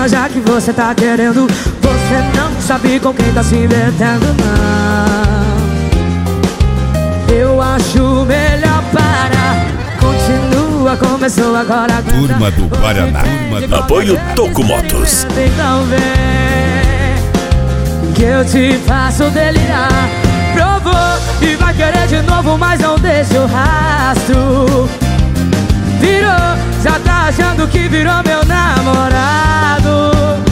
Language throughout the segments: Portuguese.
cima, já que você tá querendo. Você não sabe com quem tá se metendo, não. Eu acho melhor parar. Continua, começou agora. Turma do Guaraná. Apoio Toco Motos. Então vem, que eu te faço delirar. Provou e vai querer de novo, mas não deixa o rastro. Virou, já tá achando que virou meu namorado.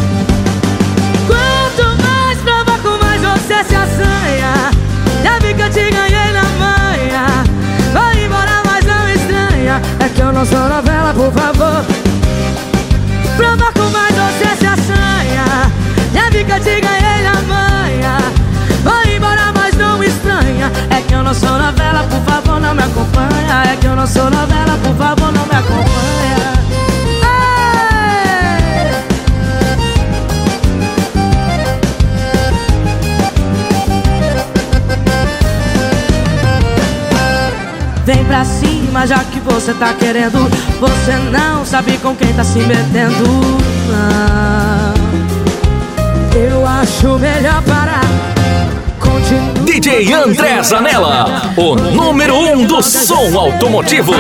Quanto mais provoco, mais você se assanha. Já vi que eu te ganhei na manha. Vai embora, mas não estranha. É que eu não sou novela, por favor. Provoco, mais você se assanha. Já vi que eu te ganhei na manha. Vai embora, mas não estranha. É que eu não sou novela, por favor, não me acompanha. É que eu não sou novela, por favor, não me acompanha. Vem pra cima, já que você tá querendo. Você não sabe com quem tá se metendo, não. Eu acho melhor parar. Continua. DJ André Zanella, o número 1 do som automotivo.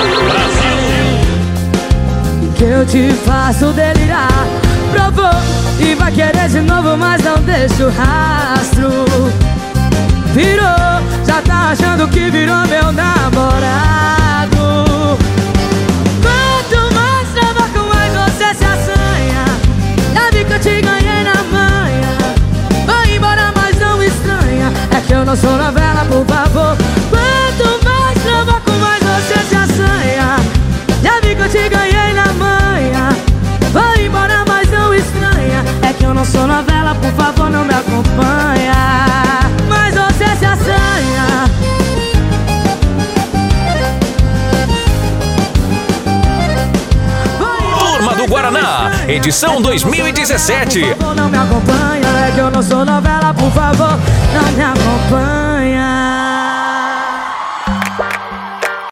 Que eu te faço delirar. Provou e vai querer de novo, mas não deixa o rastro. Virou, já tá achando que virou meu namorado. Quanto mais trabalho, mais você se assanha. Já vi que eu te ganhei na manha. Vai embora, mas não estranha. É que eu não sou novela, por favor. Quanto mais trabalho, mais você se assanha. Já vi que eu te ganhei na manha. Vai embora, mas não estranha. É que eu não sou novela, por favor, não me acompanha. Mas você se assanha. Turma do Guaraná, edição 2017. Por favor, não me acompanha. É que eu não sou novela, por favor, não me acompanha.